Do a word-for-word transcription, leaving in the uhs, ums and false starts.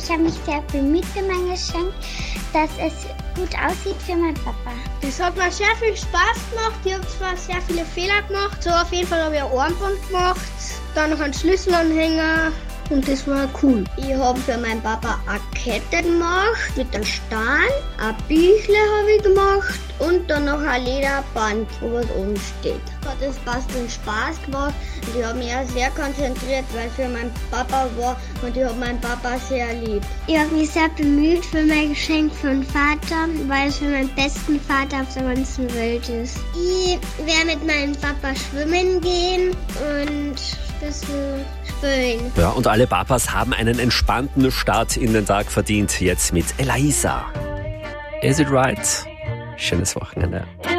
Ich habe mich sehr bemüht für mein Geschenk, dass es gut aussieht für meinen Papa. Das hat mir sehr viel Spaß gemacht. Ich habe zwar sehr viele Fehler gemacht, so auf jeden Fall habe ich ein Armband gemacht, dann noch einen Schlüsselanhänger. Und das war cool. Ich habe für meinen Papa eine Kette gemacht mit einem Stein, ein Büchle habe ich gemacht und dann noch ein Lederband, wo was oben steht. Hat das Basteln Spaß gemacht und ich habe mich auch sehr konzentriert, weil es für meinen Papa war und ich habe meinen Papa sehr lieb. Ich habe mich sehr bemüht für mein Geschenk für den Vater, weil es für meinen besten Vater auf der ganzen Welt ist. Ich werde mit meinem Papa schwimmen gehen und ein bisschen spielen. Ja, und alle Papas haben einen entspannten Start in den Tag verdient. Jetzt mit Eliza. Is it right? Schönes Wochenende.